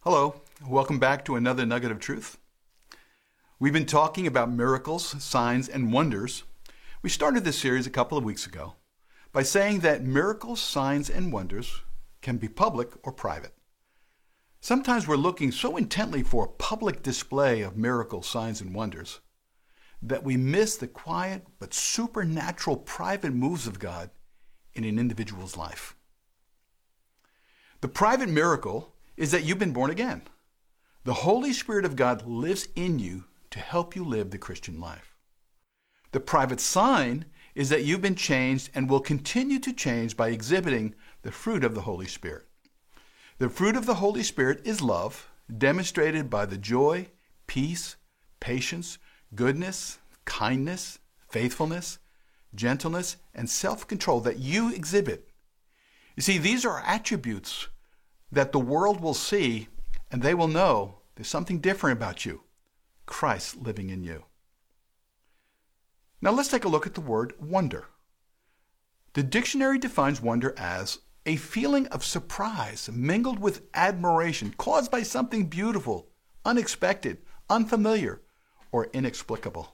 Hello, welcome back to another Nugget of Truth. We've been talking about miracles, signs, and wonders. We started this series a couple of weeks ago by saying that miracles, signs, and wonders can be public or private. Sometimes we're looking so intently for a public display of miracles, signs, and wonders that we miss the quiet but supernatural private moves of God in an individual's life. The private miracle is that you've been born again. The Holy Spirit of God lives in you to help you live the Christian life. The private sign is that you've been changed and will continue to change by exhibiting the fruit of the Holy Spirit. The fruit of the Holy Spirit is love, demonstrated by the joy, peace, patience, goodness, kindness, faithfulness, gentleness, and self-control that you exhibit. You see, these are attributes that the world will see, and they will know there's something different about you, Christ living in you. Now let's take a look at the word wonder. The dictionary defines wonder as a feeling of surprise mingled with admiration caused by something beautiful, unexpected, unfamiliar, or inexplicable.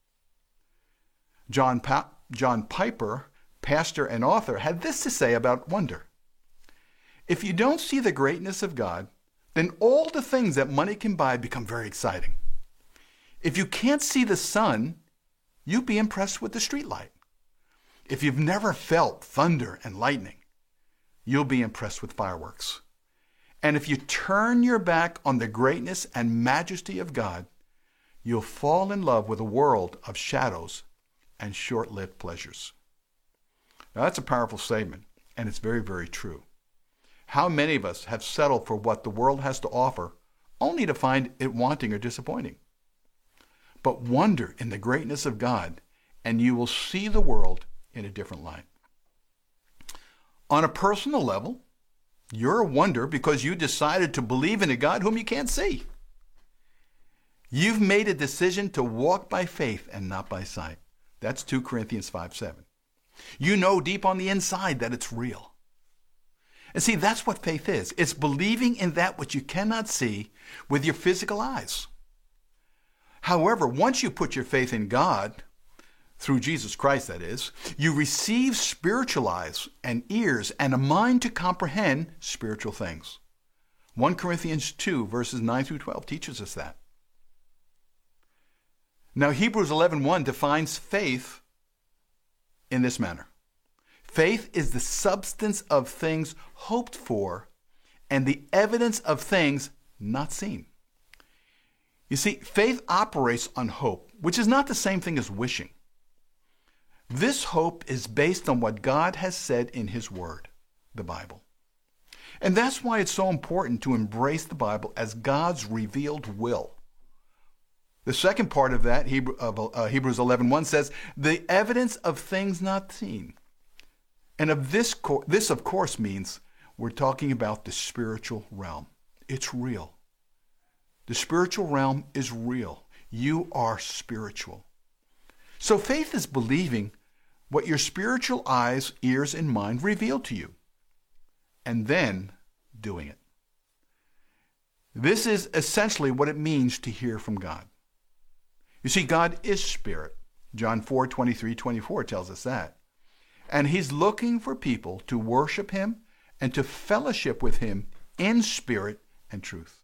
John Piper, pastor and author, had this to say about wonder. If you don't see the greatness of God, then all the things that money can buy become very exciting. If you can't see the sun, you'd be impressed with the streetlight. If you've never felt thunder and lightning, you'll be impressed with fireworks. And if you turn your back on the greatness and majesty of God, you'll fall in love with a world of shadows and short-lived pleasures. Now that's a powerful statement, and it's very, very true. How many of us have settled for what the world has to offer only to find it wanting or disappointing? But wonder in the greatness of God, and you will see the world in a different light. On a personal level, you're a wonder because you decided to believe in a God whom you can't see. You've made a decision to walk by faith and not by sight. That's 2 Corinthians 5:7. You know deep on the inside that it's real. And see, that's what faith is. It's believing in that which you cannot see with your physical eyes. However, once you put your faith in God, through Jesus Christ that is, you receive spiritual eyes and ears and a mind to comprehend spiritual things. 1 Corinthians 2 verses 9 through 12 teaches us that. Now Hebrews 11:1 defines faith in this manner. Faith is the substance of things hoped for and the evidence of things not seen. You see, faith operates on hope, which is not the same thing as wishing. This hope is based on what God has said in His Word, the Bible. And that's why it's so important to embrace the Bible as God's revealed will. The second part of that, Hebrews 11:1 says, the evidence of things not seen. And of this, of course, means we're talking about the spiritual realm. It's real. The spiritual realm is real. You are spiritual. So faith is believing what your spiritual eyes, ears, and mind reveal to you, and then doing it. This is essentially what it means to hear from God. You see, God is spirit. John 4:23-24 tells us that. And He's looking for people to worship Him and to fellowship with Him in spirit and truth.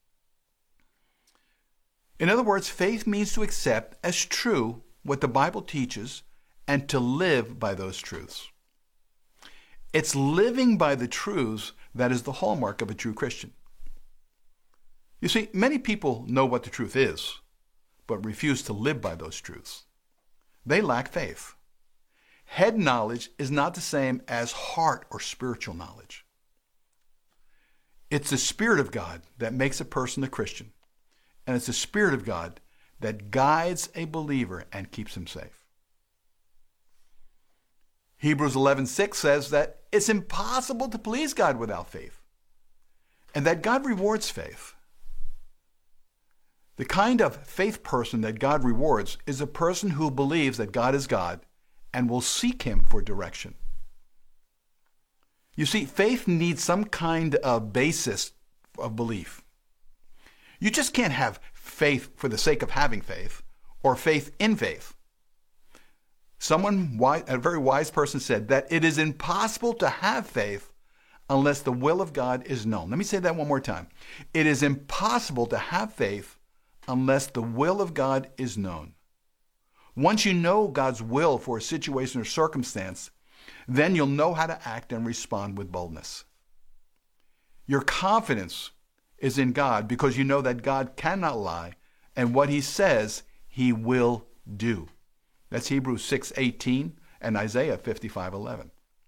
In other words, faith means to accept as true what the Bible teaches and to live by those truths. It's living by the truths that is the hallmark of a true Christian. You see, many people know what the truth is, but refuse to live by those truths. They lack faith. Head knowledge is not the same as heart or spiritual knowledge. It's the Spirit of God that makes a person a Christian, and it's the Spirit of God that guides a believer and keeps him safe. Hebrews 11:6 says that it's impossible to please God without faith, and that God rewards faith. The kind of faith person that God rewards is a person who believes that God is God and will seek Him for direction. You see, faith needs some kind of basis of belief. You just can't have faith for the sake of having faith or faith in faith. A very wise person said that it is impossible to have faith unless the will of God is known. Let me say that one more time. It is impossible to have faith unless the will of God is known. Once you know God's will for a situation or circumstance, then you'll know how to act and respond with boldness. Your confidence is in God because you know that God cannot lie, and what he says, he will do. That's Hebrews 6:18 and Isaiah 55:11.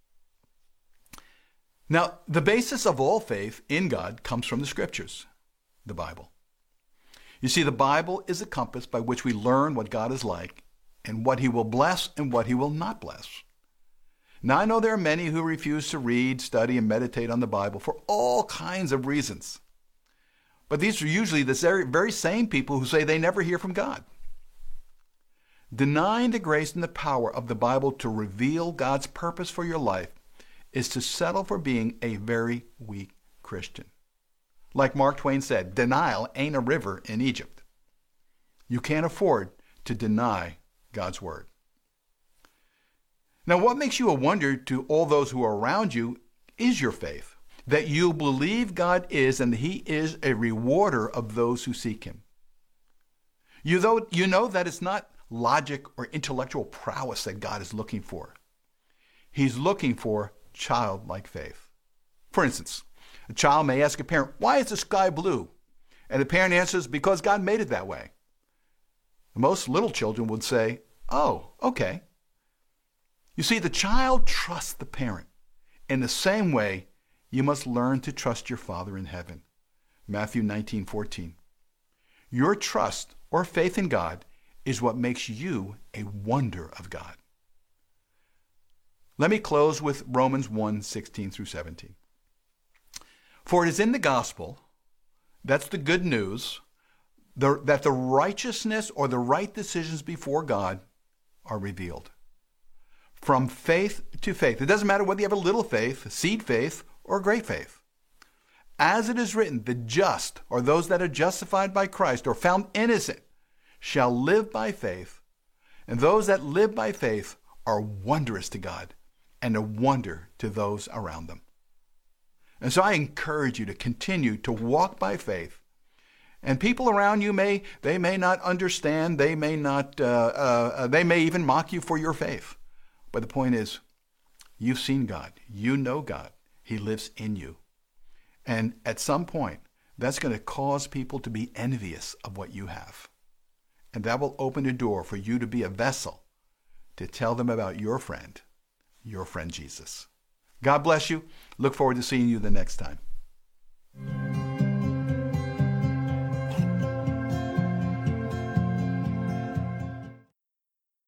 Now, the basis of all faith in God comes from the Scriptures, the Bible. You see, the Bible is a compass by which we learn what God is like and what he will bless and what he will not bless. Now, I know there are many who refuse to read, study, and meditate on the Bible for all kinds of reasons. But these are usually the very same people who say they never hear from God. Denying the grace and the power of the Bible to reveal God's purpose for your life is to settle for being a very weak Christian. Like Mark Twain said, denial ain't a river in Egypt. You can't afford to deny God's word. Now, what makes you a wonder to all those who are around you is your faith, that you believe God is and he is a rewarder of those who seek him. You know that it's not logic or intellectual prowess that God is looking for. He's looking for childlike faith. For instance, a child may ask a parent, "Why is the sky blue?" And the parent answers, "Because God made it that way." Most little children would say, "Oh, okay." You see, the child trusts the parent. In the same way, you must learn to trust your Father in heaven. Matthew 19:14. Your trust or faith in God is what makes you a wonder of God. Let me close with Romans 1:16 through 17. For it is in the gospel, that's the good news, that the righteousness or the right decisions before God are revealed. From faith to faith. It doesn't matter whether you have a little faith, seed faith, or great faith. As it is written, the just, or those that are justified by Christ or found innocent, shall live by faith, and those that live by faith are wondrous to God and a wonder to those around them. And so I encourage you to continue to walk by faith. And people around you may not understand, they may even mock you for your faith. But the point is, you've seen God, you know God, he lives in you. And at some point, that's going to cause people to be envious of what you have. And that will open a door for you to be a vessel to tell them about your friend Jesus. God bless you. Look forward to seeing you the next time.